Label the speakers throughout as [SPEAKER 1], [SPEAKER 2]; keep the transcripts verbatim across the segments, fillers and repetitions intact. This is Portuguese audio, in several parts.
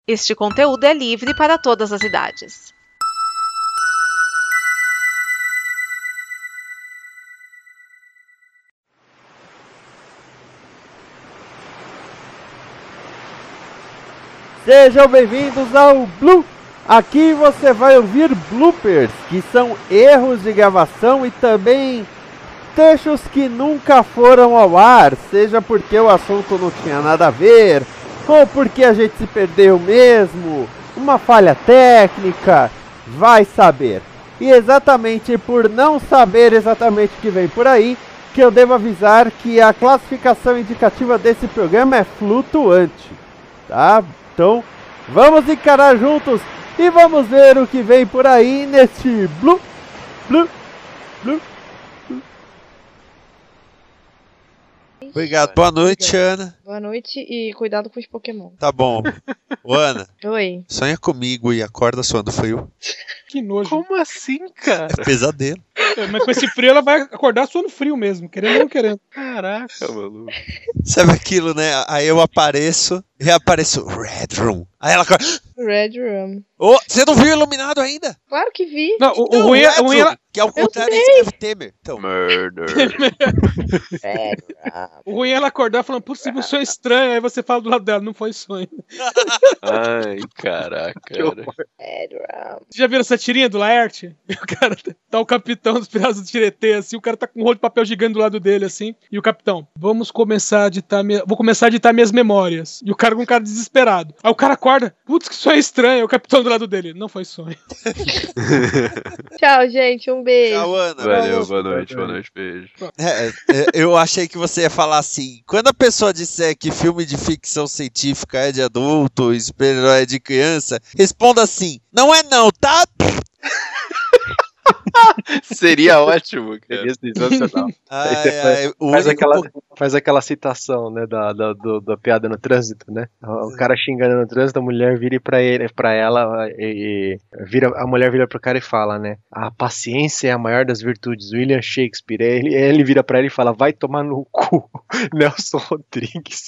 [SPEAKER 1] Este conteúdo é livre para todas as idades.
[SPEAKER 2] Sejam bem-vindos ao Blue! Aqui você vai ouvir bloopers, que são erros de gravação e também trechos que nunca foram ao ar, seja porque o assunto não tinha nada a ver, ou porque a gente se perdeu mesmo, uma falha técnica, vai saber. E exatamente por não saber exatamente o que vem por aí, que eu devo avisar que a classificação indicativa desse programa é flutuante, tá? Então, vamos encarar juntos e vamos ver o que vem por aí neste Blue, Blue, Blue.
[SPEAKER 3] Obrigado. Boa noite, Ana.
[SPEAKER 4] Boa noite e cuidado com os Pokémon.
[SPEAKER 3] Tá bom. Ô, Ana.
[SPEAKER 4] Oi.
[SPEAKER 3] Sonha comigo e acorda suando frio.
[SPEAKER 5] Que nojo.
[SPEAKER 6] Como assim, cara?
[SPEAKER 3] É pesadelo.
[SPEAKER 5] É, mas com esse frio ela vai acordar suando frio mesmo, querendo ou não querendo.
[SPEAKER 6] Caraca, maluco.
[SPEAKER 3] Sabe aquilo, né? Aí eu apareço, reapareço Red Room. Aí ela acorda.
[SPEAKER 4] Red Room.
[SPEAKER 3] Ô, oh, você não viu Iluminado ainda?
[SPEAKER 4] Claro que vi.
[SPEAKER 5] Não, o,
[SPEAKER 3] Não,
[SPEAKER 5] o ruim é...
[SPEAKER 3] Red
[SPEAKER 5] O ruim é
[SPEAKER 3] Room, que é o contrário de Steve Temer. Então.
[SPEAKER 6] Murder.
[SPEAKER 5] o ruim é ela acordar falando, possível, sonho estranho. Aí você fala do lado dela, não foi sonho.
[SPEAKER 6] Ai, caraca, cara.
[SPEAKER 4] Red Room.
[SPEAKER 5] Você já viram essa tirinha do Laerte? O cara tá o capitão dos Piratas do Tietê, assim, o cara tá com um rolo de papel gigante do lado dele, assim, e o capitão, vamos começar a ditar, minha... vou começar a ditar minhas memórias. E o cara com um cara desesperado. Aí o cara acorda, putz, que sonho estranho. Aí o capitão do lado dele, não foi sonho.
[SPEAKER 4] Tchau, gente, um beijo.
[SPEAKER 3] Tchau, Ana.
[SPEAKER 6] Valeu, boa noite, boa noite, beijo.
[SPEAKER 3] É, é, eu achei que você ia falar assim, quando a pessoa disser que filme de ficção científica é de adulto e super-herói é de criança, responda assim, não é não, tá?
[SPEAKER 6] Seria ótimo, cara.
[SPEAKER 7] Seria sensacional.
[SPEAKER 3] Ai, ai, o
[SPEAKER 7] faz,
[SPEAKER 3] único...
[SPEAKER 7] aquela, faz aquela citação, né, da, da, do, da piada no trânsito, né? O cara xingando no trânsito, a mulher vira pra, ele, pra ela e, e vira, a mulher vira pro cara e fala, né? A paciência é a maior das virtudes, William Shakespeare. Aí ele, ele vira pra ela e fala, vai tomar no cu, Nelson Rodrigues.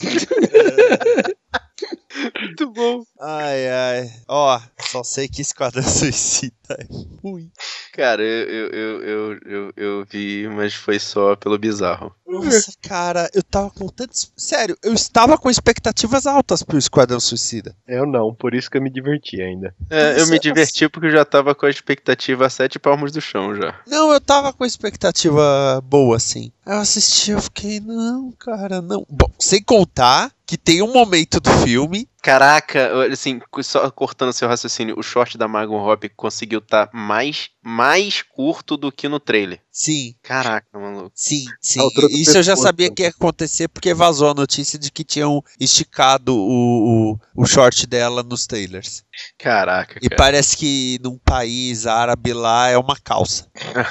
[SPEAKER 6] Muito bom.
[SPEAKER 3] Ai, ai. Ó, só sei que Esquadrão Suicida é ruim.
[SPEAKER 6] Cara, eu, eu, eu, eu, eu, eu vi, mas foi só pelo bizarro.
[SPEAKER 3] Nossa, cara, eu tava com tanto... Sério, eu estava com expectativas altas pro Esquadrão Suicida.
[SPEAKER 7] Eu não, por isso que eu me diverti ainda.
[SPEAKER 6] É, eu me diverti porque eu já tava com a expectativa a sete palmos do chão já.
[SPEAKER 3] Não, eu tava com expectativa boa, assim. Aí eu assisti, eu fiquei, não, cara, não. Bom, sem contar que tem um momento do filme...
[SPEAKER 6] Caraca, assim, só cortando seu raciocínio, o short da Margot Robbie conseguiu estar tá mais, mais curto do que no trailer.
[SPEAKER 3] Sim.
[SPEAKER 6] Caraca, maluco.
[SPEAKER 3] Sim, sim. Isso eu já sabia que ia acontecer porque vazou a notícia de que tinham esticado o, o, o short dela nos trailers.
[SPEAKER 6] Caraca,
[SPEAKER 3] E
[SPEAKER 6] cara.
[SPEAKER 3] parece que num país árabe lá é uma calça.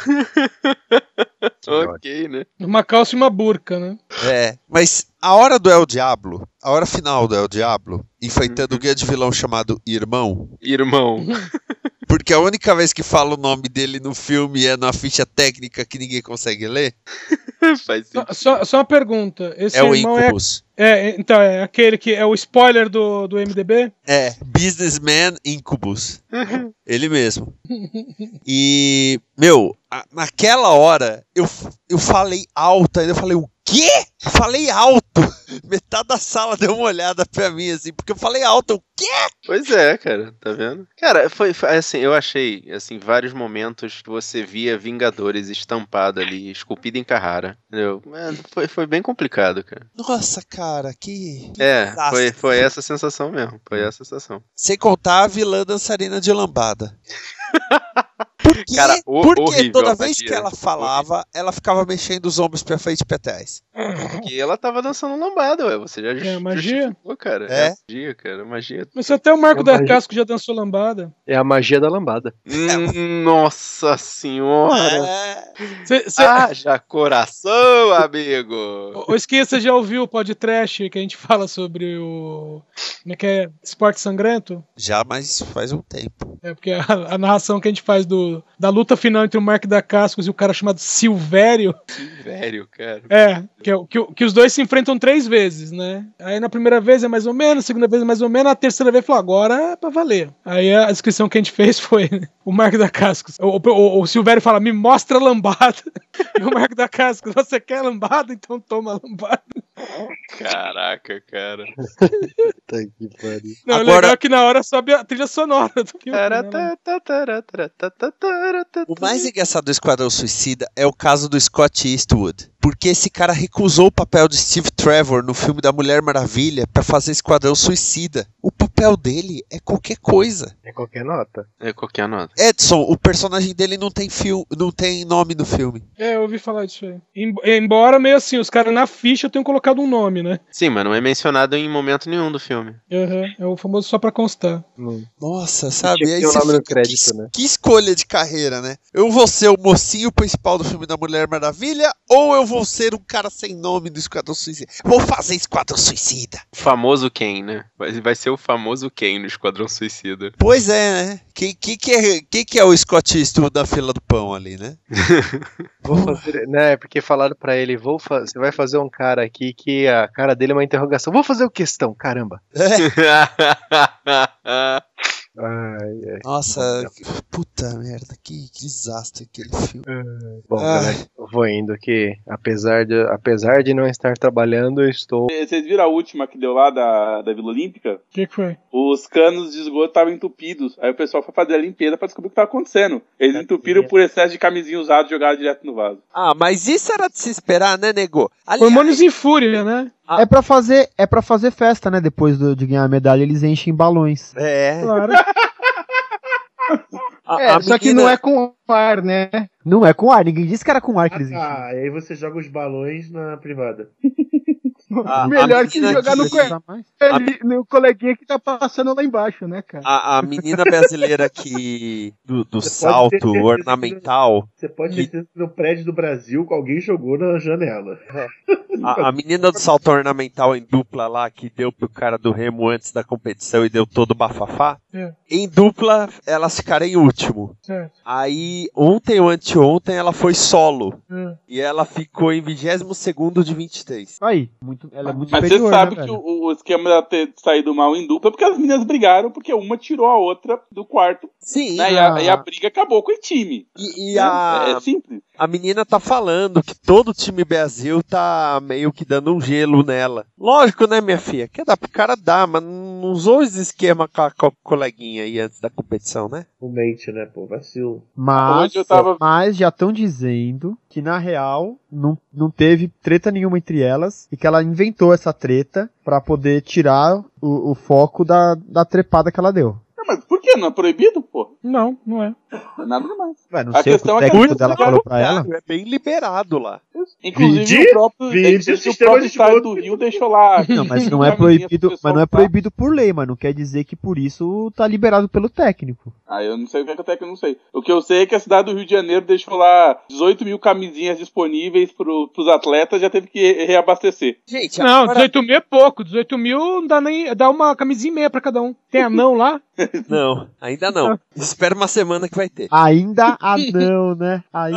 [SPEAKER 6] Ok, né?
[SPEAKER 5] Uma calça e uma burca, né?
[SPEAKER 3] É, mas a hora do El Diablo, a hora final do El Diablo, enfrentando o uhum. grande vilão chamado Irmão.
[SPEAKER 6] Irmão.
[SPEAKER 3] Porque a única vez que fala o nome dele no filme é na ficha técnica que ninguém consegue ler.
[SPEAKER 6] Faz
[SPEAKER 5] só, só, só uma pergunta. Esse
[SPEAKER 3] é o
[SPEAKER 5] irmão
[SPEAKER 3] Incubus.
[SPEAKER 5] É, é, então, é aquele que é o spoiler do, do M D B?
[SPEAKER 3] É, Businessman Incubus. Ele mesmo. E, meu, a, naquela hora, eu, eu falei alto, ainda eu falei, o quê? Eu falei alto. Metade da sala deu uma olhada pra mim, assim, porque eu falei alto, o quê?
[SPEAKER 6] Pois é, cara, tá vendo? Cara, foi, foi assim, eu achei, assim, vários momentos que você via Vingadores estampado ali, esculpido em Carrara, entendeu? Foi, foi bem complicado, cara.
[SPEAKER 3] Nossa, cara, que... que
[SPEAKER 6] é, foi, foi essa sensação mesmo, foi essa sensação.
[SPEAKER 3] Sem contar a vilã dançarina de lambada. Porque,
[SPEAKER 6] cara, o,
[SPEAKER 3] porque
[SPEAKER 6] horrível,
[SPEAKER 3] toda vez que ela falava, horrível. ela ficava mexendo os ombros pra frente e pra trás.
[SPEAKER 6] Porque ela tava dançando lambada, ué. Você já
[SPEAKER 5] é magia?
[SPEAKER 6] cara.
[SPEAKER 3] É?
[SPEAKER 6] é magia, cara. Magia.
[SPEAKER 5] Mas até o Marco
[SPEAKER 7] é
[SPEAKER 5] da
[SPEAKER 7] magia.
[SPEAKER 5] Casco já dançou lambada.
[SPEAKER 7] É a magia da lambada.
[SPEAKER 6] Hum, nossa senhora.
[SPEAKER 3] É.
[SPEAKER 5] Cê, cê...
[SPEAKER 6] Haja coração, amigo.
[SPEAKER 5] Ou esqueça, já ouviu o podcast que a gente fala sobre o... Como é que é? Esporte sangrento?
[SPEAKER 3] Já, mas faz um tempo.
[SPEAKER 5] É, porque a, a narração que a gente faz do, da luta final entre o Mark da Cascos e o cara chamado Silvério.
[SPEAKER 6] Silvério, cara.
[SPEAKER 5] É, que Que, é o- que, o- que os dois se enfrentam três vezes, né? Aí na primeira vez é mais ou menos, segunda vez é mais ou menos, a terceira vez falou, agora é pra valer. Aí a descrição que a gente fez foi né, o Marco da Cascos. O, o, o, o Silvério fala, me mostra a lambada. E o Marco da Cascos, você quer lambada? Então toma a lambada.
[SPEAKER 6] Caraca, cara.
[SPEAKER 7] Tá que pariu.
[SPEAKER 5] Não, o
[SPEAKER 3] Agora-
[SPEAKER 5] legal é que na hora sobe a trilha sonora do filme. né, mano?
[SPEAKER 3] O mais engraçado do Esquadrão Suicida é o caso do Scott Eastwood. Porque esse cara recusou o papel de Steve Trevor no filme da Mulher Maravilha pra fazer Esquadrão Suicida. O papel dele é qualquer coisa.
[SPEAKER 7] É qualquer nota.
[SPEAKER 6] É qualquer nota.
[SPEAKER 3] Edson, o personagem dele não tem, fil- não tem nome no filme.
[SPEAKER 5] É, eu ouvi falar disso aí. Em- Embora meio assim, os caras na ficha tenham colocado um nome, né?
[SPEAKER 6] Sim, mas não é mencionado em momento nenhum do filme.
[SPEAKER 5] Uhum, é o famoso só pra constar.
[SPEAKER 3] Nossa, sabe?
[SPEAKER 7] Tinha que
[SPEAKER 3] Aí
[SPEAKER 7] ter o
[SPEAKER 3] você
[SPEAKER 7] nome no
[SPEAKER 3] fica,
[SPEAKER 7] crédito,
[SPEAKER 3] que,
[SPEAKER 7] né?
[SPEAKER 3] que escolha de carreira, né? Eu vou ser o mocinho principal do filme da Mulher Maravilha ou eu vou ser um cara sem nome do Esquadrão Suicida? Vou fazer Esquadrão Suicida.
[SPEAKER 6] O famoso Ken, né? Vai, vai ser o famoso Ken no Esquadrão Suicida.
[SPEAKER 3] Pois é, né? Quem que, que, é, que, que é o Scott Eastwood da fila do pão ali, né?
[SPEAKER 7] Vou fazer, né? Porque falaram pra ele, vou fa- você vai fazer um cara aqui que a cara dele é uma interrogação. Vou fazer o questão, caramba. Ai, ai.
[SPEAKER 3] Nossa, puta merda, que, que desastre aquele filme.
[SPEAKER 7] Bom,
[SPEAKER 3] Ah.
[SPEAKER 7] galera, eu vou indo que, apesar de, apesar de não estar trabalhando, eu estou.
[SPEAKER 8] Vocês viram a última que deu lá da, da Vila Olímpica?
[SPEAKER 5] O que, que foi?
[SPEAKER 8] Os canos de esgoto estavam entupidos. Aí o pessoal foi fazer a limpeza pra descobrir o que estava acontecendo. Eles entupiram por excesso de camisinha usada e jogaram direto no vaso.
[SPEAKER 3] Ah, mas isso era de se esperar, né, nego? Aliás,
[SPEAKER 5] Hormônios em fúria, né?
[SPEAKER 2] É pra fazer, é pra fazer festa, né? Depois do- de ganhar a medalha, eles enchem balões.
[SPEAKER 3] é.
[SPEAKER 5] Claro.
[SPEAKER 3] A,
[SPEAKER 9] É,
[SPEAKER 3] a
[SPEAKER 9] só que
[SPEAKER 3] menina-
[SPEAKER 9] não é com ar, né?
[SPEAKER 2] Não é com ar, ninguém disse que era com ar que eles enchem.
[SPEAKER 10] Ah, e aí você joga os balões na privada.
[SPEAKER 3] a- a
[SPEAKER 9] Melhor que
[SPEAKER 3] menina
[SPEAKER 9] jogar no,
[SPEAKER 3] que-
[SPEAKER 9] co- ele- no coleguinha que tá passando lá embaixo, né, cara?
[SPEAKER 3] A, a menina brasileira que do, do
[SPEAKER 10] Você pode ter
[SPEAKER 3] salto
[SPEAKER 10] certeza que-
[SPEAKER 3] ornamental,
[SPEAKER 10] Você pode ter certeza que no prédio do Brasil que alguém jogou na janela.
[SPEAKER 3] a, a menina do salto ornamental em dupla lá que deu pro cara do remo antes da competição e deu todo o bafafá.
[SPEAKER 5] É.
[SPEAKER 3] Em dupla, elas ficaram em último.
[SPEAKER 5] Certo.
[SPEAKER 3] Aí, ontem ou anteontem, ela foi solo.
[SPEAKER 5] É.
[SPEAKER 3] E ela ficou em vigésimo segundo de vinte e três.
[SPEAKER 2] Aí, muito, ela é muito
[SPEAKER 8] Mas você
[SPEAKER 2] superior,
[SPEAKER 8] sabe
[SPEAKER 2] né,
[SPEAKER 8] que
[SPEAKER 2] velho?
[SPEAKER 8] o, o esquema dela ter saído mal em dupla é porque as meninas brigaram, porque uma tirou a outra do quarto,
[SPEAKER 3] Sim.
[SPEAKER 8] né? E a, e a briga acabou com o time.
[SPEAKER 3] E, e a,
[SPEAKER 8] É simples.
[SPEAKER 3] a menina tá falando que todo o time Brasil tá meio que dando um gelo nela. Lógico, né, minha filha? Quer dar pro cara dar, mas não usou esse esquema com a, com a coleguinha aí antes da competição, né?
[SPEAKER 10] O mente, né, pô, vacilo.
[SPEAKER 2] Mas,
[SPEAKER 8] Hoje eu tava-
[SPEAKER 2] mas já estão dizendo que na real não, não teve treta nenhuma entre elas e que ela inventou essa treta pra poder tirar o, o foco da, da trepada que ela deu.
[SPEAKER 8] Ah, mas por que? Não é proibido, pô?
[SPEAKER 5] Não, não é.
[SPEAKER 8] Não é nada demais.
[SPEAKER 2] Ué, não
[SPEAKER 8] A
[SPEAKER 2] sei o que
[SPEAKER 8] questão
[SPEAKER 2] o
[SPEAKER 8] é que
[SPEAKER 2] técnico
[SPEAKER 8] a
[SPEAKER 2] dela
[SPEAKER 8] gente
[SPEAKER 2] falou pra ela.
[SPEAKER 3] É bem liberado lá.
[SPEAKER 8] Inclusive
[SPEAKER 10] Vide-
[SPEAKER 8] o próprio,
[SPEAKER 10] vide
[SPEAKER 8] inclusive,
[SPEAKER 10] o
[SPEAKER 8] o
[SPEAKER 10] sistema
[SPEAKER 8] próprio
[SPEAKER 10] de
[SPEAKER 8] estado
[SPEAKER 10] voto.
[SPEAKER 8] do Rio deixou lá.
[SPEAKER 2] Não, mas não é proibido, mas não é proibido por lei, mas não quer dizer que por isso tá liberado pelo técnico.
[SPEAKER 8] Ah, eu não sei o que é que até que eu não sei. O que eu sei é que a cidade do Rio de Janeiro deixou lá dezoito mil camisinhas disponíveis pro, pros atletas, já teve que re- reabastecer.
[SPEAKER 3] Gente,
[SPEAKER 5] Não,
[SPEAKER 3] agora...
[SPEAKER 5] dezoito mil é pouco. dezoito mil não dá nem. Dá uma camisinha e meia pra cada um. Tem anão lá?
[SPEAKER 3] Não, ainda não. Espera uma semana que vai ter.
[SPEAKER 2] Ainda ah não, né? Ainda.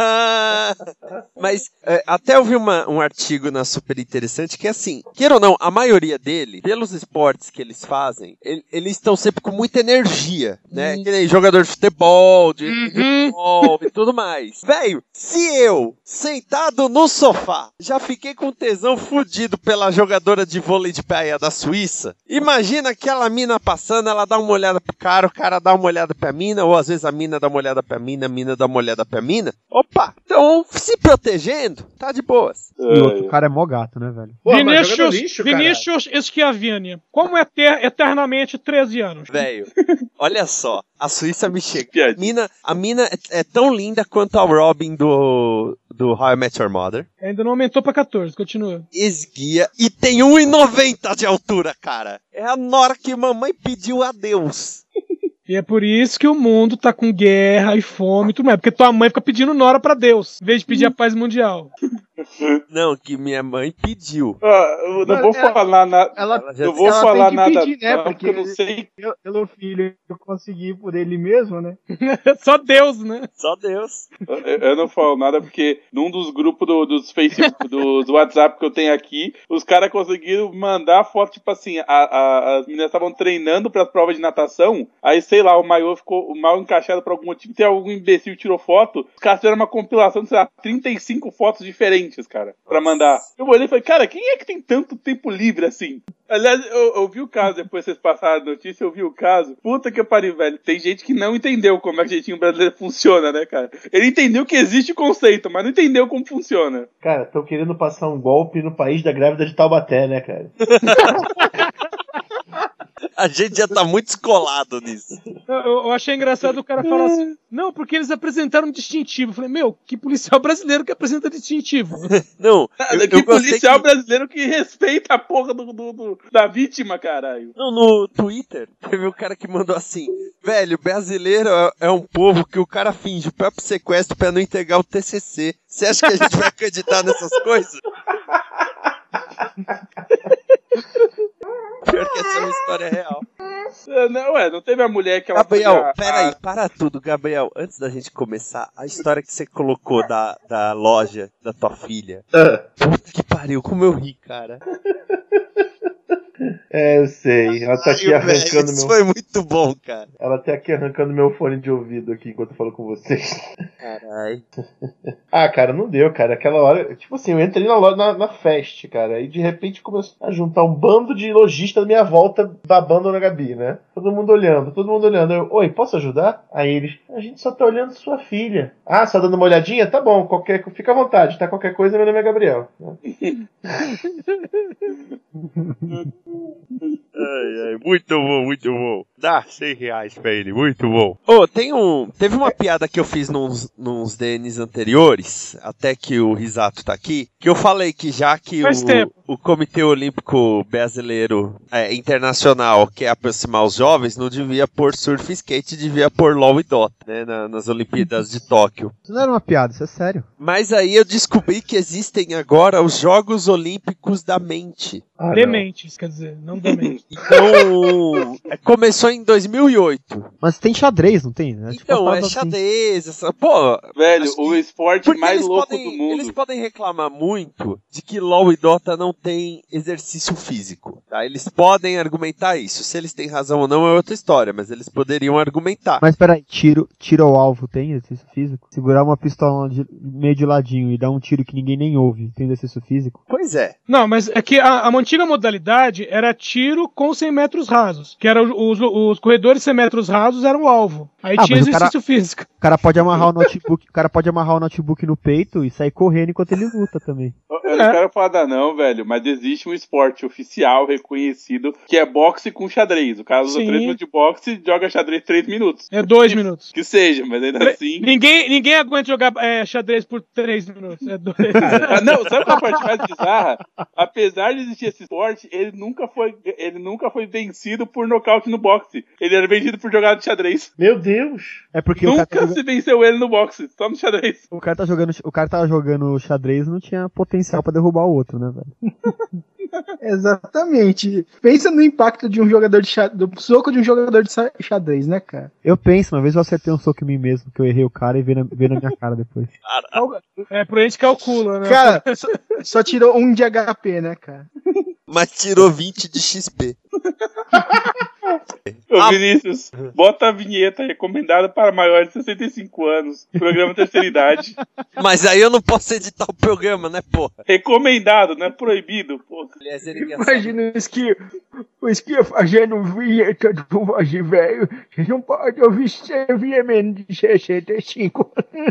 [SPEAKER 3] Ah, mas é, até eu vi uma- um artigo na Super Interessante que é assim, queira ou não, a maioria dele, pelos esportes que eles fazem, ele- eles estão sempre com muita energia, né? Que nem jogador de futebol, de, de futebol e tudo mais. Velho, se eu, sentado no sofá, já fiquei com tesão fudido pela jogadora de vôlei de praia da Suíça, imagina aquela mina passando, ela dá uma olhada pro cara, o cara dá uma olhada pra mina, ou às vezes a mina dá uma olhada pra mina, a mina dá uma olhada pra mina. Opa, então se protegendo, tá de boas.
[SPEAKER 2] E o outro cara é mó gato, né, velho?
[SPEAKER 10] Pô, mas joga no
[SPEAKER 5] Vinícius,
[SPEAKER 10] lixo,
[SPEAKER 5] Vinícius Schiavini. Como é ter eternamente treze anos?
[SPEAKER 3] Velho, olha só, a Suíça me chega. A
[SPEAKER 8] Piadinha.
[SPEAKER 3] mina, a mina é, é tão linda quanto a Robin do, do How I Met Your Mother.
[SPEAKER 5] Ainda não aumentou pra catorze, continua.
[SPEAKER 3] Esguia e tem um e noventa de altura, cara. É a Nora que mamãe pediu a Deus.
[SPEAKER 5] E é por isso que o mundo tá com guerra e fome e tudo mais. Porque tua mãe fica pedindo nora pra Deus, em vez de pedir a paz mundial.
[SPEAKER 3] Não, que minha mãe pediu.
[SPEAKER 8] Ah, eu não
[SPEAKER 9] Mas
[SPEAKER 8] vou
[SPEAKER 9] ela-
[SPEAKER 8] falar nada.
[SPEAKER 9] Ela,
[SPEAKER 3] Ela já-
[SPEAKER 8] Não vou
[SPEAKER 9] ela
[SPEAKER 8] falar
[SPEAKER 9] tem que
[SPEAKER 8] nada,
[SPEAKER 9] pedir, né?
[SPEAKER 8] não,
[SPEAKER 9] Porque
[SPEAKER 8] porque eu não sei.
[SPEAKER 9] eu- pelo filho eu consegui por ele mesmo, né?
[SPEAKER 5] Só Deus, né?
[SPEAKER 3] Só Deus.
[SPEAKER 8] Eu, eu não falo nada porque num dos grupos do- dos Facebook, dos WhatsApp que eu tenho aqui, os caras conseguiram mandar foto, tipo assim, a, a- as meninas estavam treinando pras provas de natação, aí sei lá, o maiô ficou mal encaixado por algum motivo, tem algum imbecil que tirou foto, os caras fizeram uma compilação de, sei lá, trinta e cinco fotos diferentes, cara, pra mandar. Eu olhei e falei, cara, quem é que tem tanto tempo livre assim? Aliás, eu, eu vi o caso, depois vocês passaram a notícia, eu vi o caso. Puta que pariu, velho. Tem gente que não entendeu como é que o jeitinho brasileiro funciona, né, cara? Ele entendeu que existe o conceito, mas não entendeu como funciona.
[SPEAKER 10] Cara, estão querendo passar um golpe no país da grávida de Taubaté, né, cara?
[SPEAKER 3] A gente já tá muito descolado nisso.
[SPEAKER 5] Eu, eu achei engraçado o cara falar assim, não, porque eles apresentaram um distintivo. Eu falei, meu, que policial brasileiro que apresenta distintivo?
[SPEAKER 3] Não, eu,
[SPEAKER 8] que
[SPEAKER 3] eu gostei
[SPEAKER 8] policial
[SPEAKER 3] que...
[SPEAKER 8] brasileiro que respeita a porra do, do- do- da vítima, caralho.
[SPEAKER 3] Não, no Twitter, teve um cara que mandou assim: velho, brasileiro é, é um povo que o cara finge o próprio sequestro pra não entregar o T C C. Você acha que a gente vai acreditar nessas coisas? Pior que essa é uma história real.
[SPEAKER 8] É, Não, ué, não teve a mulher que ela
[SPEAKER 3] Gabriel,
[SPEAKER 8] foi a-
[SPEAKER 3] peraí,
[SPEAKER 8] a-
[SPEAKER 3] para tudo, Gabriel. Antes da gente começar, a história que você colocou da, da loja da tua filha.
[SPEAKER 10] Ah,
[SPEAKER 3] Puta que pariu, como eu ri, cara.
[SPEAKER 10] é, eu sei. Ela tá aqui
[SPEAKER 3] Ai, velho,
[SPEAKER 10] arrancando
[SPEAKER 3] isso
[SPEAKER 10] meu.
[SPEAKER 3] foi muito bom, cara.
[SPEAKER 10] Ela tá aqui arrancando meu fone de ouvido aqui enquanto eu falo com vocês.
[SPEAKER 3] Caralho.
[SPEAKER 10] Ah, cara, não deu, cara. Aquela hora, tipo assim, eu entrei na loja, na, na fest, cara, e de repente começou a juntar um bando de lojistas na minha volta, babando na Gabi, né? Todo mundo olhando, todo mundo olhando. Eu, oi, posso ajudar? Aí eles, a gente só tá olhando sua filha. Ah, só dando uma olhadinha? Tá bom, qualquer, fica à vontade, tá? Qualquer coisa, meu nome é Gabriel.
[SPEAKER 3] Ai, ai, muito bom, muito bom. Dá cem reais pra ele, muito bom. Ô, tem um. Teve uma piada que eu fiz nos, nos D Ns anteriores, até que o Risato tá aqui, que eu falei que já que
[SPEAKER 5] Faz
[SPEAKER 3] o,
[SPEAKER 5] tempo.
[SPEAKER 3] o Comitê Olímpico Brasileiro é, Internacional quer aproximar os jovens, não devia pôr surf e skate, devia pôr LOL e Dota, né, na- nas Olimpíadas de Tóquio.
[SPEAKER 2] Isso não era uma piada, isso é sério.
[SPEAKER 3] Mas aí eu descobri que existem agora os Jogos Olímpicos da Mente.
[SPEAKER 10] Ah, não.
[SPEAKER 5] Dementes, quer dizer, não demente.
[SPEAKER 3] Então, é, começou em dois mil e oito.
[SPEAKER 2] Mas tem xadrez, não tem? É tipo
[SPEAKER 3] Então,
[SPEAKER 2] uma
[SPEAKER 3] é
[SPEAKER 2] parada assim.
[SPEAKER 3] xadrez, essa... Pô,
[SPEAKER 8] Velho,
[SPEAKER 3] acho que-
[SPEAKER 8] o esporte
[SPEAKER 3] porque
[SPEAKER 8] mais
[SPEAKER 3] eles
[SPEAKER 8] louco
[SPEAKER 3] podem,
[SPEAKER 8] do mundo.
[SPEAKER 3] eles podem reclamar muito de que LoL e Dota não tem exercício físico, tá? Eles podem argumentar isso. Se eles têm razão ou não é outra história, mas eles poderiam argumentar.
[SPEAKER 2] Mas peraí, tiro, tiro ao alvo tem exercício físico? Segurar uma pistola de, meio de ladinho e dar um tiro que ninguém nem ouve, tem exercício físico?
[SPEAKER 3] Pois é.
[SPEAKER 5] Não, mas é que a, a antiga modalidade era tiro com cem metros rasos. Que era os, os corredores cem metros rasos eram o alvo. Aí
[SPEAKER 2] Ah,
[SPEAKER 5] tinha
[SPEAKER 2] mas o
[SPEAKER 5] exercício
[SPEAKER 2] cara-
[SPEAKER 5] físico.
[SPEAKER 2] O cara pode amarrar o notebook, o cara pode amarrar o notebook no peito e sair correndo enquanto ele luta também.
[SPEAKER 8] Eu não quero falar nada não, velho, mas existe um esporte oficial reconhecido que é boxe com xadrez. O cara usa
[SPEAKER 5] Sim.
[SPEAKER 8] três minutos de boxe e joga xadrez três minutos.
[SPEAKER 5] É dois minutos.
[SPEAKER 8] Que seja, mas ainda assim...
[SPEAKER 5] Ninguém, ninguém aguenta jogar é, xadrez por três minutos. É dois.
[SPEAKER 8] Ah, não, sabe qual é a parte mais bizarra? Apesar de existir esse esporte, ele nunca foi, ele nunca foi vencido por nocaute no boxe. Ele era vencido por jogada de xadrez.
[SPEAKER 10] Meu Deus!
[SPEAKER 2] É porque o cara,
[SPEAKER 8] Nunca
[SPEAKER 2] tá jogando,
[SPEAKER 8] se venceu ele no boxe, só no xadrez.
[SPEAKER 2] o cara tá jogando, o cara tava jogando xadrez e não tinha potencial pra derrubar o outro, né, velho?
[SPEAKER 9] Exatamente. Pensa no impacto de um jogador de xadrez, do soco de um jogador de xa- xadrez, né, cara?
[SPEAKER 2] Eu penso, uma vez eu acertei um soco em mim mesmo, que eu errei o cara e veio na, veio na minha cara depois.
[SPEAKER 5] É, por aí a gente calcula, né?
[SPEAKER 9] Cara, só, só tirou um de H P, né, cara?
[SPEAKER 3] Mas tirou vinte de X P.
[SPEAKER 8] Ô
[SPEAKER 3] Ah.
[SPEAKER 8] Vinícius, bota a vinheta recomendada para maiores de sessenta e cinco anos. Programa Terceira Idade.
[SPEAKER 3] Mas aí eu não posso editar o programa, né, porra?
[SPEAKER 8] Recomendado, não é proibido, porra.
[SPEAKER 3] Aliás, ele engraçado.
[SPEAKER 9] Imagina o Esquia, o Esquia fazendo vinheta do voz de velho. Você não pode ouvir sem vir menos de sessenta e cinco.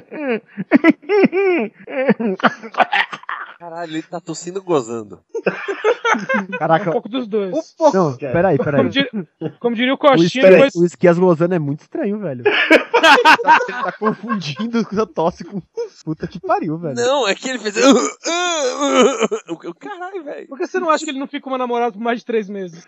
[SPEAKER 3] Caralho, ele tá tossindo e gozando.
[SPEAKER 5] Um
[SPEAKER 2] Caraca,
[SPEAKER 5] pouco dos dois.
[SPEAKER 2] não, peraí, peraí.
[SPEAKER 5] Como, dir- como diria o
[SPEAKER 2] O
[SPEAKER 5] Coxinha,
[SPEAKER 2] Esquias,
[SPEAKER 5] depois...
[SPEAKER 2] o Esquias gozando é muito estranho, velho. Ele tá confundindo a tosse com puta que pariu, velho.
[SPEAKER 3] Não, é que ele fez. O caralho, velho.
[SPEAKER 5] Por que você não acha que ele não fica com uma namorada por mais de três meses?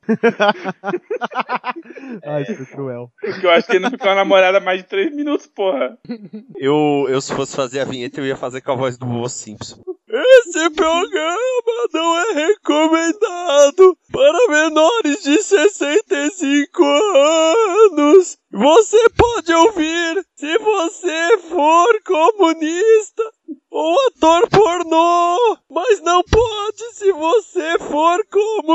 [SPEAKER 2] Ai, isso foi cruel.
[SPEAKER 8] Porque eu acho que ele não ficou uma namorada mais de três minutos, porra.
[SPEAKER 3] Eu, eu, se fosse fazer a vinheta, eu ia fazer com a voz do Vô Simpson. Esse programa não é recomendado para menores de sessenta e cinco anos. Você pode ouvir se você for comunista ou ator pornô, mas não pode se você for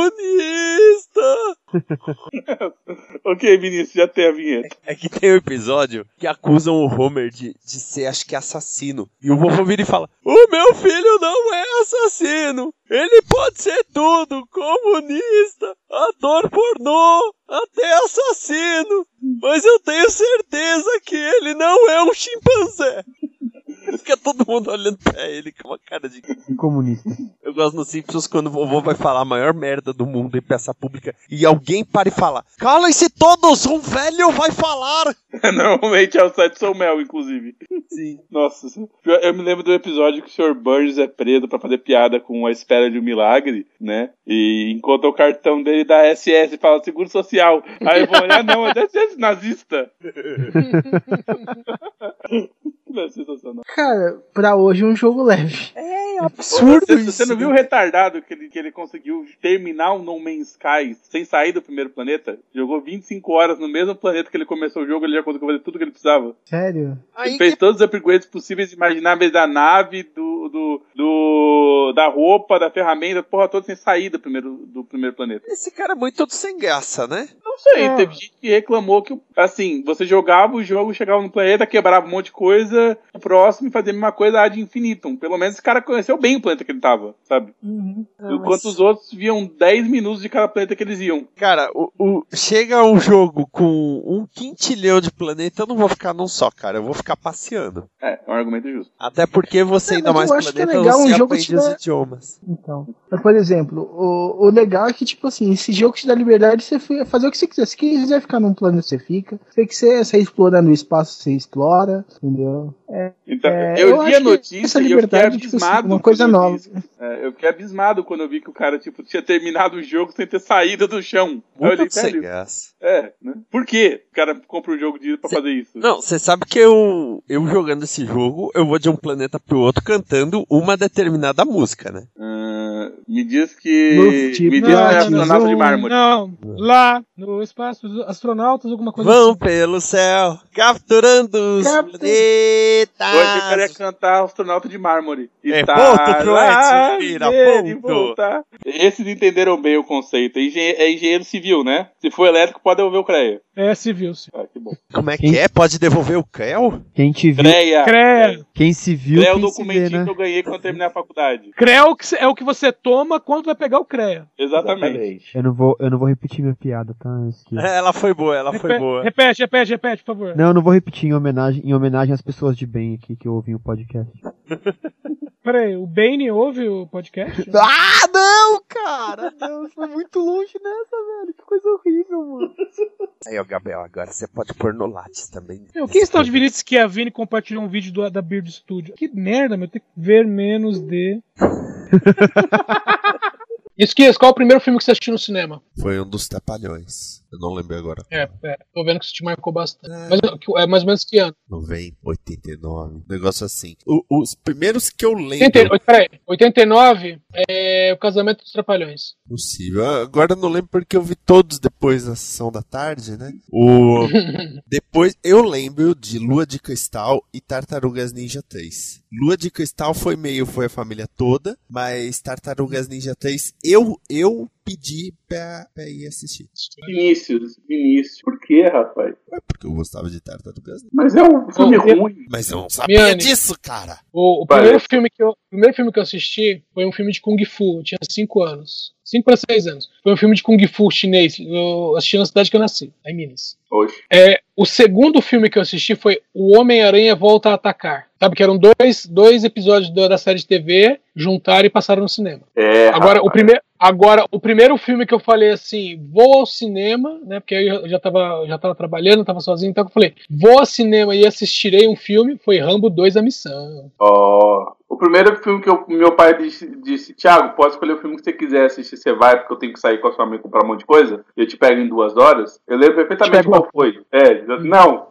[SPEAKER 3] comunista.
[SPEAKER 8] Ok, Vinícius, já tem a vinheta.
[SPEAKER 3] É que tem um episódio que acusam o Homer de, de ser, acho que, assassino. E o vovô vira e fala: o meu filho não é assassino. Ele pode ser tudo, comunista, ator pornô, até assassino. Mas eu tenho certeza que ele não é um chimpanzé. Fica todo mundo olhando pra ele com uma cara de
[SPEAKER 9] comunista.
[SPEAKER 3] Eu gosto nos Simpsons quando o vovô vai falar a maior merda do mundo em peça pública e alguém para e fala: calem-se todos, um velho vai falar.
[SPEAKER 8] Normalmente é o site Sou Mel, inclusive.
[SPEAKER 3] Sim.
[SPEAKER 8] Nossa, eu me lembro do episódio que o senhor Burns é preso pra fazer piada com A Espera de um Milagre, né? E encontra o cartão dele da S S e fala Seguro Social. Aí eu vou olhar, não, é da S S nazista. É sensacional.
[SPEAKER 11] Cara, pra hoje é um jogo leve.
[SPEAKER 8] É absurdo você, isso. Você não viu o retardado que ele, que ele conseguiu terminar o No Man's Sky sem sair do primeiro planeta? Jogou vinte e cinco horas no mesmo planeta que ele começou o jogo, ele já conseguiu fazer tudo que ele precisava.
[SPEAKER 11] Sério?
[SPEAKER 8] Ele Aí fez que... todos os upgrades possíveis e imagináveis da nave, do, do, do, da roupa, da ferramenta, porra toda sem sair do primeiro, do primeiro planeta.
[SPEAKER 3] Esse cara é muito sem graça, né?
[SPEAKER 8] Não sei, ah. Teve gente que reclamou que, assim, você jogava o jogo, chegava no planeta, quebrava um monte de coisa, o próximo e fazia a mesma coisa ad infinitum. Pelo menos esse cara conheceu bem o planeta que ele tava, sabe?
[SPEAKER 11] Uhum.
[SPEAKER 8] Ah, Enquanto mas... os outros viam dez minutos de cada planeta que eles iam.
[SPEAKER 3] Cara, o, o, chega um jogo com um quintilhão de planeta, eu não vou ficar num só, cara. Eu vou ficar passeando.
[SPEAKER 8] É, é um argumento justo.
[SPEAKER 3] Até porque você
[SPEAKER 11] é,
[SPEAKER 3] ainda mais
[SPEAKER 11] planeta,
[SPEAKER 3] é
[SPEAKER 11] legal,
[SPEAKER 3] você
[SPEAKER 11] um jogo
[SPEAKER 3] aprende
[SPEAKER 11] dá...
[SPEAKER 3] os idiomas.
[SPEAKER 11] Então, mas, por exemplo, o, o legal é que, tipo assim, esse jogo te dá liberdade de você fazer o que você quiser. Se quiser ficar num planeta, você fica. Se quiser sair explorando o espaço, você explora, entendeu? É,
[SPEAKER 8] então,
[SPEAKER 11] é,
[SPEAKER 8] eu,
[SPEAKER 11] eu
[SPEAKER 8] li a notícia e eu fiquei abismado. Tipo assim,
[SPEAKER 11] uma coisa nova.
[SPEAKER 8] É, eu fiquei abismado quando eu vi que o cara tipo, tinha terminado o jogo sem ter saído do chão.
[SPEAKER 3] Muito
[SPEAKER 8] eu
[SPEAKER 3] sem graça.
[SPEAKER 8] É, né? Por quê? O cara compra o jogo de pra cê, fazer isso.
[SPEAKER 3] Não, você sabe que eu, eu jogando esse jogo, eu vou de um planeta pro outro cantando uma determinada música, né?
[SPEAKER 8] Uh, me diz que... Luft, me diz que é astronauta de mármore.
[SPEAKER 5] Não, lá no espaço, os astronautas, alguma coisa
[SPEAKER 3] Vão
[SPEAKER 5] assim.
[SPEAKER 3] pelo céu, capturando os
[SPEAKER 11] Captur...
[SPEAKER 3] planetas.
[SPEAKER 8] Hoje eu queria cantar astronauta de mármore. E
[SPEAKER 3] é,
[SPEAKER 8] tá
[SPEAKER 3] ponto, Troete, vira, ponto.
[SPEAKER 8] Esses entenderam bem o conceito. É engenheiro, é engenheiro civil, né? Se for elétrico, pode devolver o CREA.
[SPEAKER 5] É civil, sim.
[SPEAKER 8] Ah, que bom.
[SPEAKER 3] Como é que Quem... é? Pode devolver o C R E A?
[SPEAKER 2] Quem te viu...
[SPEAKER 8] CREA.
[SPEAKER 5] CREA.
[SPEAKER 2] Quem se viu,
[SPEAKER 8] CREA é o
[SPEAKER 2] quem
[SPEAKER 8] documentinho
[SPEAKER 2] se vê, né?
[SPEAKER 8] que eu ganhei quando eu terminei a faculdade.
[SPEAKER 5] CREA é o que você toma quando vai pegar o CREA.
[SPEAKER 8] Exatamente.
[SPEAKER 10] Exatamente.
[SPEAKER 2] Eu não vou, eu não vou repetir minha piada, tá? Aqui.
[SPEAKER 3] É, ela foi boa, ela
[SPEAKER 5] repete,
[SPEAKER 3] foi boa.
[SPEAKER 5] Repete, repete, repete, por favor.
[SPEAKER 2] Não, eu não vou repetir em homenagem, em homenagem às pessoas de bem aqui que ouvem o podcast.
[SPEAKER 5] Peraí, o Bane ouve o podcast?
[SPEAKER 2] Ah, não, cara! Não, foi muito longe nessa, velho. Que coisa horrível, mano.
[SPEAKER 3] Aí, ó, Gabriel, agora você pode pôr no Lattes também.
[SPEAKER 5] Meu, quem está de Vinícius que a Vini compartilhou um vídeo do, da Beard Studio? Que merda, meu, tem que ver menos de... Esquias, qual é o primeiro filme que você assistiu no cinema?
[SPEAKER 3] Foi um dos Trapalhões. Eu não lembro agora.
[SPEAKER 5] É, é, tô vendo que isso te marcou bastante. É. Mas é mais ou menos que ano?
[SPEAKER 3] noventa, oitenta e nove, um negócio assim. O, os primeiros que eu lembro...
[SPEAKER 5] oitenta, peraí, oitenta e nove é o Casamento dos Trapalhões.
[SPEAKER 3] Possível. Agora eu não lembro porque eu vi todos depois da sessão da tarde, né? O... Depois eu lembro de Lua de Cristal e Tartarugas Ninja três. Lua de Cristal foi meio, foi a família toda, mas Tartarugas Ninja três eu, eu pedi pra, pra ir assistir.
[SPEAKER 8] Vinícius, Vinícius, por que, rapaz?
[SPEAKER 3] É porque eu gostava de Tartarugas Ninja.
[SPEAKER 8] Mas é um filme ruim.
[SPEAKER 3] Mas eu não sabia
[SPEAKER 5] Miane,
[SPEAKER 3] disso, cara.
[SPEAKER 5] O, o primeiro, filme que eu, o primeiro filme que eu assisti foi um filme de Kung Fu, eu tinha cinco anos. cinco para seis anos. Foi um filme de Kung Fu chinês. Eu assisti na cidade que eu nasci, em Minas.
[SPEAKER 8] Hoje.
[SPEAKER 5] É, o segundo filme que eu assisti foi O Homem-Aranha Volta a Atacar. Sabe que eram dois, dois episódios da, da série de T V, juntaram e passaram no cinema.
[SPEAKER 8] É,
[SPEAKER 5] agora, o primeiro, agora, o primeiro filme que eu falei assim, vou ao cinema, né? Porque eu já tava, já tava trabalhando, tava sozinho, então eu falei, vou ao cinema e assistirei um filme, foi Rambo dois A Missão.
[SPEAKER 8] Ó... Oh. O primeiro filme que eu, meu pai disse, disse, Thiago, pode escolher o filme que você quiser assistir, você vai, porque eu tenho que sair com a sua mãe comprar um monte de coisa, e eu te pego em duas horas. Eu lembro perfeitamente qual foi. É, não,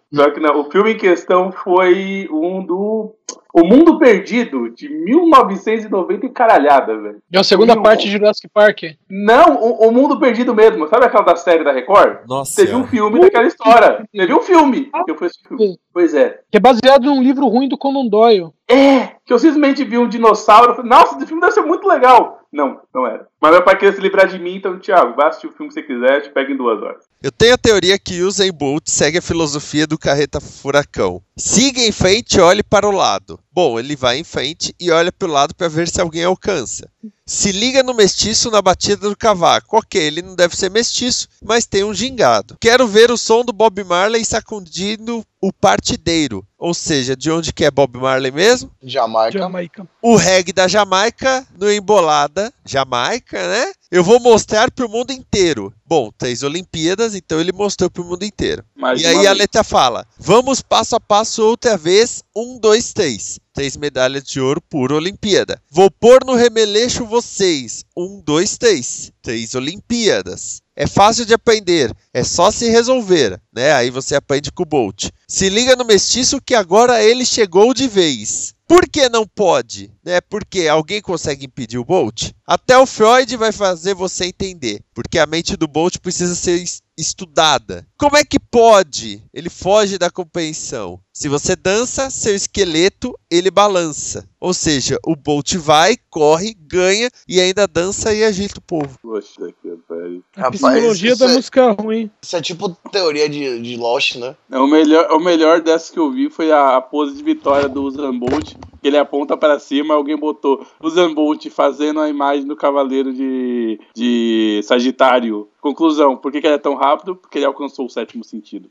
[SPEAKER 8] Só que não, o filme em questão foi um do... O Mundo Perdido, de mil novecentos e noventa e caralhada, velho.
[SPEAKER 5] É a segunda
[SPEAKER 8] Mil...
[SPEAKER 5] parte de Jurassic Park.
[SPEAKER 8] Não, o, o Mundo Perdido mesmo. Sabe aquela da série da Record?
[SPEAKER 3] Nossa.
[SPEAKER 8] Teve um filme daquela história. Teve um filme. Que eu fui assistir o filme. Pois é.
[SPEAKER 5] Que é baseado num livro ruim do Conan Doyle.
[SPEAKER 8] É, que eu simplesmente vi um dinossauro e falei, nossa, esse filme deve ser muito legal. Não, não era. Mas meu pai queria se livrar de mim, então, Thiago, vai assistir o filme que você quiser, te pega em duas horas.
[SPEAKER 3] Eu tenho a teoria que Usain Bolt segue a filosofia do carreta furacão. Siga em frente e olhe para o lado. Bom, ele vai em frente e olha para o lado para ver se alguém alcança. Se liga no mestiço na batida do cavaco. Ok, ele não deve ser mestiço, mas tem um gingado. Quero ver o som do Bob Marley sacudindo o partideiro. Ou seja, de onde que é Bob Marley mesmo?
[SPEAKER 12] Jamaica.
[SPEAKER 5] Jamaica.
[SPEAKER 3] O reggae da Jamaica no Embolada. Jamaica, né? Eu vou mostrar pro mundo inteiro. Bom, três Olimpíadas, então ele mostrou pro mundo inteiro.
[SPEAKER 8] Mais
[SPEAKER 3] e
[SPEAKER 8] uma
[SPEAKER 3] aí a
[SPEAKER 8] vez.
[SPEAKER 3] letra fala, vamos passo a passo outra vez, um, dois, três. Três medalhas de ouro por Olimpíada. Vou pôr no remeleixo vocês. Um, dois, três. Três Olimpíadas. É fácil de aprender, é só se resolver, né? Aí você aprende com o Bolt. Se liga no mestiço que agora ele chegou de vez. Por que não pode? Né? Porque alguém consegue impedir o Bolt? Até o Freud vai fazer você entender. Porque a mente do Bolt precisa ser estudada. Como é que pode? Ele foge da compreensão. Se você dança, seu esqueleto, ele balança. Ou seja, o Bolt vai, corre, ganha e ainda dança e agita o povo.
[SPEAKER 8] Poxa, que pariu.
[SPEAKER 5] A psicologia da
[SPEAKER 12] é,
[SPEAKER 5] música ruim.
[SPEAKER 12] Isso é tipo teoria de, de Lost, né?
[SPEAKER 8] É, o, melhor, o melhor dessa que eu vi foi a, a pose de vitória do Usain Bolt. Que ele aponta para cima, alguém botou Usain Bolt fazendo a imagem do cavaleiro de, de Sagitário. Conclusão, por que, que ele é tão rápido? Porque ele alcançou o sétimo sentido.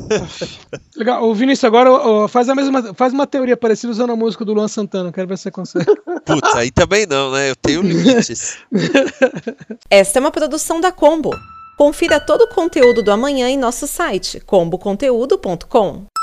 [SPEAKER 5] Legal, o Vinícius agora ó, faz, a mesma, faz uma teoria parecida usando a música do Luan Santana. Quero ver se você consegue.
[SPEAKER 3] Putz, aí também não, né? Eu tenho limites.
[SPEAKER 13] Esta é uma produção da Combo. Confira todo o conteúdo do amanhã em nosso site combo conteúdo ponto com.